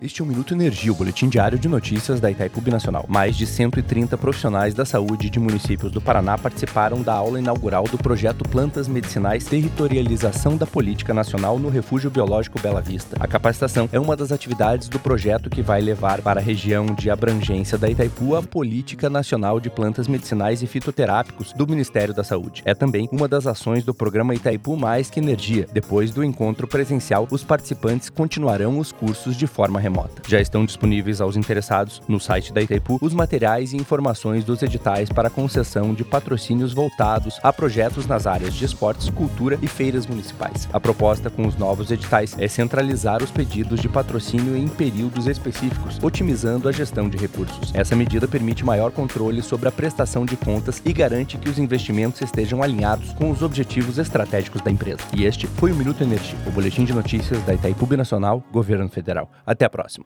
Este é o Minuto Energia, o boletim diário de notícias da Itaipu Binacional. Mais de 130 profissionais da saúde de municípios do Paraná participaram da aula inaugural do projeto Plantas Medicinais Territorialização da Política Nacional no Refúgio Biológico Bela Vista. A capacitação é uma das atividades do projeto que vai levar para a região de abrangência da Itaipu a Política Nacional de Plantas Medicinais e Fitoterápicos do Ministério da Saúde. É também uma das ações do programa Itaipu Mais que Energia. Depois do encontro presencial, os participantes continuarão os cursos de forma remota. Já estão disponíveis aos interessados no site da Itaipu os materiais e informações dos editais para concessão de patrocínios voltados a projetos nas áreas de esportes, cultura e feiras municipais. A proposta com os novos editais é centralizar os pedidos de patrocínio em períodos específicos, otimizando a gestão de recursos. Essa medida permite maior controle sobre a prestação de contas e garante que os investimentos estejam alinhados com os objetivos estratégicos da empresa. E este foi o Minuto Energia, o boletim de notícias da Itaipu Binacional, Governo Federal. Até a próxima.